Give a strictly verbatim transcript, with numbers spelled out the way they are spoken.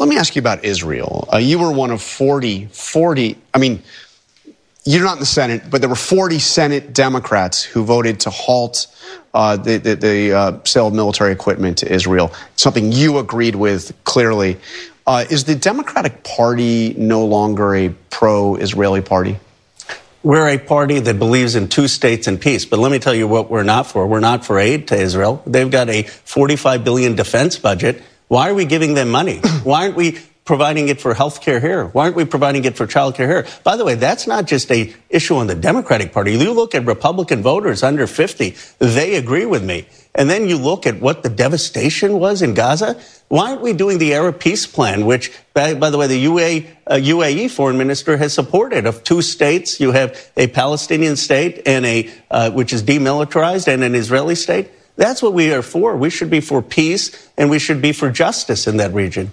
let me ask you about Israel. Uh, you were one of forty, forty, I mean, you're not in the Senate, but there were forty Senate Democrats who voted to halt uh, the, the, the uh, sale of military equipment to Israel, something you agreed with clearly. Uh, is the Democratic Party no longer a pro-Israeli party? We're a party that believes in two states and peace. But let me tell you what we're not for. We're not for aid to Israel. They've got a forty-five billion dollars defense budget. Why are we giving them money? Why aren't we providing it for health care here? Why aren't we providing it for child care here? By the way, that's not just a issue on the Democratic Party. You look at Republican voters under fifty, they agree with me. And then you look at what the devastation was in Gaza. Why aren't we doing the Arab Peace Plan, which, by, by the way, the U A, uh, U A E foreign minister has supported, of two states? You have a Palestinian state and a uh, which is demilitarized, and an Israeli state. That's what we are for. We should be for peace, and we should be for justice in that region.